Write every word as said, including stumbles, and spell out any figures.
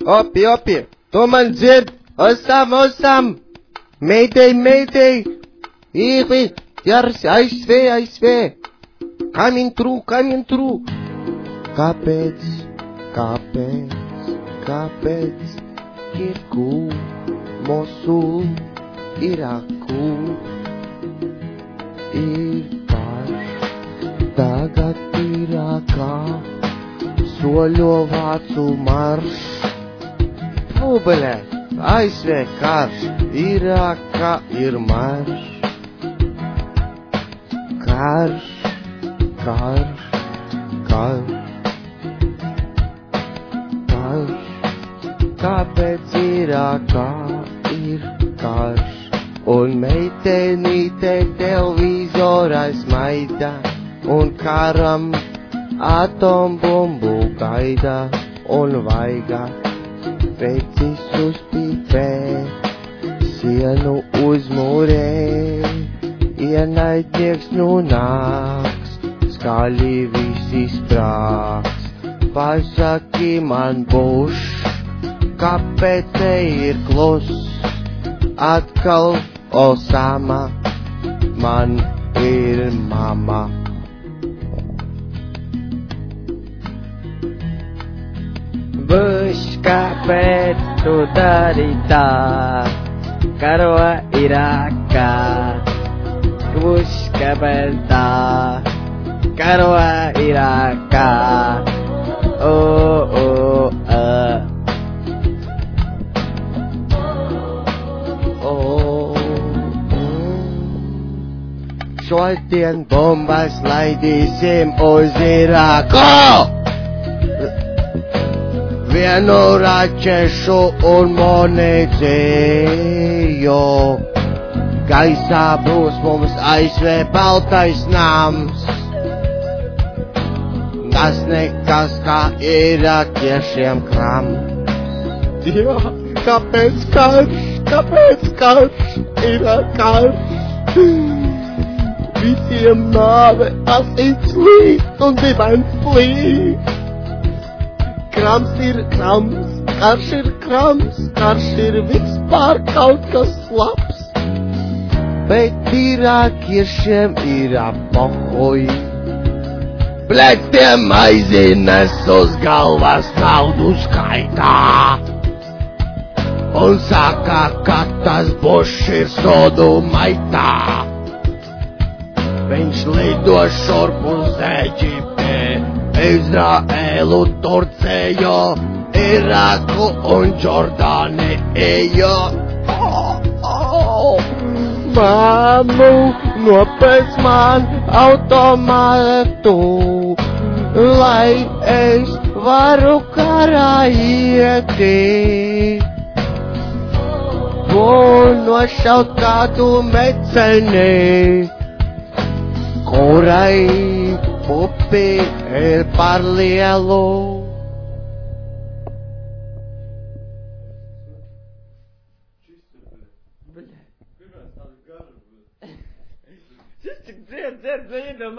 Opi, opi, tu man dzird, osam, osam, Mayday, Mayday, īri, jārs, A S V, A S V, coming through, coming through. Kāpēc, kāpēc, kāpēc ir kū, Mosul, Iraku, ir karš, tagad Irākā, soļo vācu marš. Fūbeļē, A S V karš, Irākā ir marš. Karš, karš, karš, karš, kāpēc Irākā ir karš? Un meitenīte televizorā smaida, un karam atombumbu gaida, un vaigā vecis uzpīpē, sienu uzmūrē, ienaidnieks nu nāks, skaļi visi sprāks. Pasaki man, Buš, kāpēc te ir klus? Atkal Osama, man ir mama. Buš, kāpēc tu dari tā? Karo Irākā. Buš, kāpēc tā? Karo Irākā. Oh, oh, uh. Šodien bombas laidīsim uz Irāku! Vienu raķešu un munīciju. Gaisā būs mums A S V baltais nams. Tas nekas kā irākiešiem krams. Jā, kāpēc karš? Kāpēc karš? Irākā. Visiem nāve, asins līst un dibens plīst. Krams ir krams, karš ir krams, karš ir vispār kaut kas labs. Bet irākiešiem ir apohoj. Bļet, tiem aizines uz galvas naudu skaitā. Un saka, ka tas Bušs ir sodu maitā. Viņš lido šurp uz Eģipti, Izraēlu, Turciju, Irāku un Jordāniju. Oh, oh. Māmu, nopēc man automātu, lai es varu karā ieti. Un nošaut kādu meceni, kurai pupi ir par lielu. Šis tik dzied, dzied, dzied,